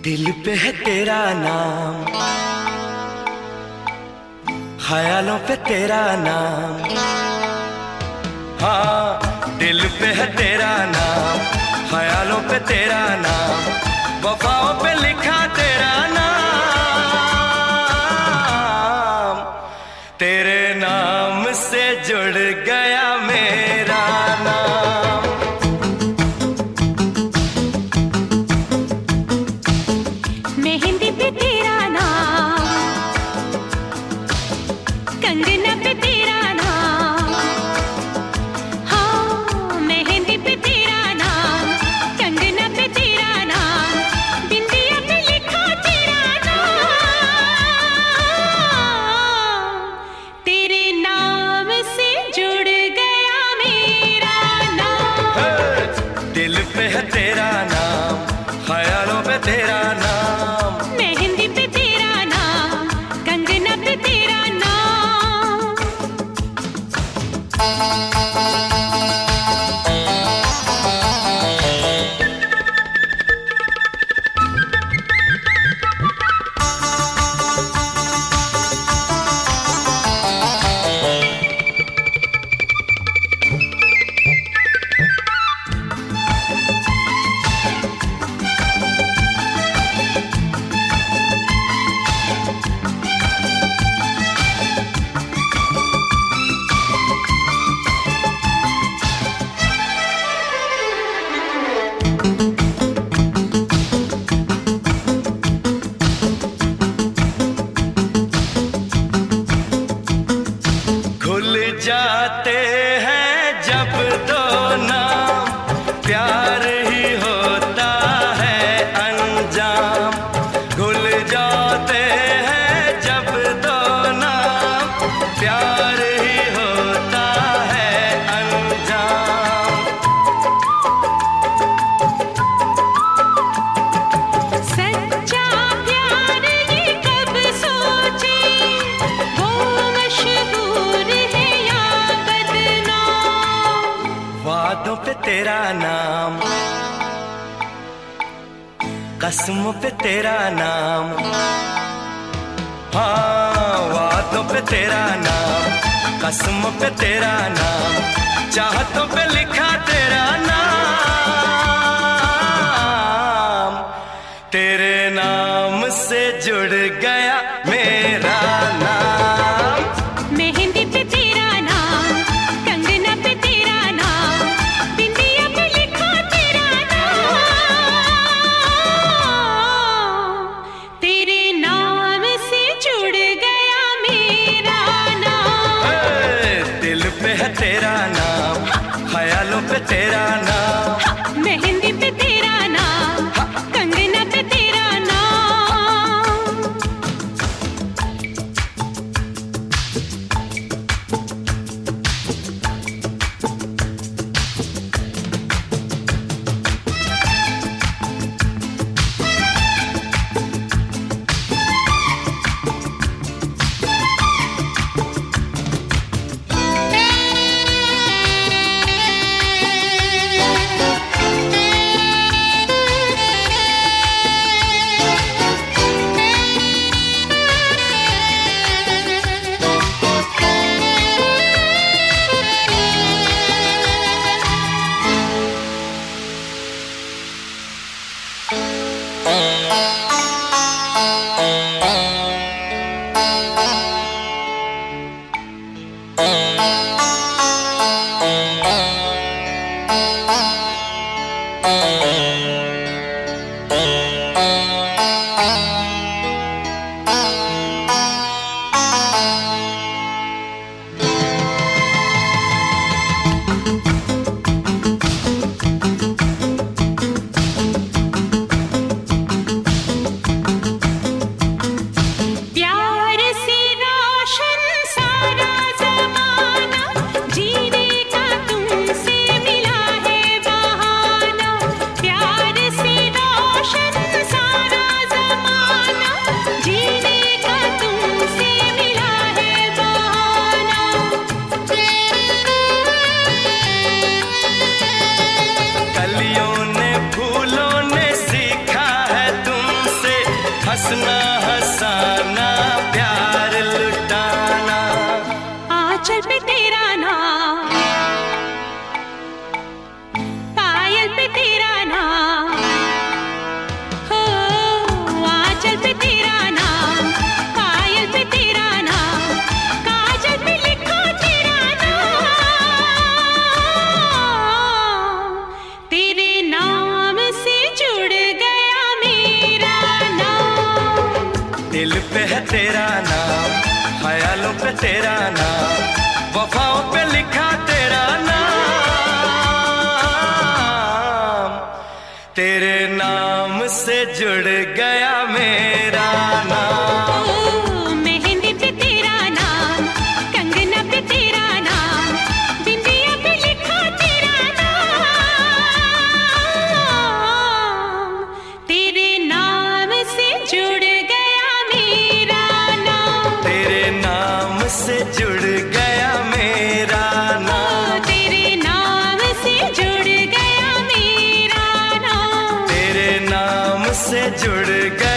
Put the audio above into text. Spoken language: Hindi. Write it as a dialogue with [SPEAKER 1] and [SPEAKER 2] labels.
[SPEAKER 1] दिल पे है तेरा नाम, ख्यालों पे तेरा नाम। हाँ, दिल पे है तेरा नाम, ख्यालों पे तेरा नाम, वफाओं पे लिखा तेरा नाम। तेरे नाम से जुड़ गया मेरा नाम।
[SPEAKER 2] मेहंदी पे तेरा नाम, कंगना पे तेरा नाम। हाँ, मेहंदी पे तेरा नाम, कंगना पे तेरा नाम, बिंदिया पे लिखा तेरा नाम। तेरे नाम से जुड़ गया मेरा नाम।
[SPEAKER 1] दिल पे है तेरा नाम, ख्यालों पे तेरा नाम,
[SPEAKER 2] मेहंदी पे तेरा नाम, कंगना पे तेरा नाम।
[SPEAKER 1] जाते हैं जब दो नाम, प्यार ही होता है अंजाम। घुल जाते हैं जब दो नाम, प्यार ही होता है अंजाम।
[SPEAKER 2] सच्चा प्यार ये कब सोचे, वो मशहूर है या बदनाम।
[SPEAKER 1] वादों पे तेरा नाम, कसमों पे तेरा नाम। हाँ, वादों पे तेरा नाम, कसमों पे तेरा नाम, चाहतों पे लिखा तेरा नाम। तेरे नाम से जुड़ गया मेरा नाम।
[SPEAKER 2] मेहंदी पे तेरा नाम, कंगना पे तेरा नाम, बिंदिया पे लिखा तेरा नाम। तेरे नाम से जुड़ गया मेरा नाम।
[SPEAKER 1] दिल पे है तेरा नाम, ख्यालों पे तेरा नाम,
[SPEAKER 2] मेहंदी पे तेरा नाम, कंगना पे तेरा नाम।
[SPEAKER 1] पे है तेरा नाम, ख्यालों पे तेरा नाम, वफाओं पे लिखा तेरा नाम। तेरे नाम से जुड़ गया मेरा नाम।
[SPEAKER 2] मेहंदी पे तेरा नाम, कंगना पे तेरा नाम, बिंदिया पे लिखा तेरा नाम। तेरे नाम से जुड़ गया मेरा नाम।
[SPEAKER 1] तेरे नाम से जुड़ गया मेरा नाम।
[SPEAKER 2] तेरे नाम से जुड़ गया मेरा नाम।
[SPEAKER 1] तेरे नाम से जुड़ गया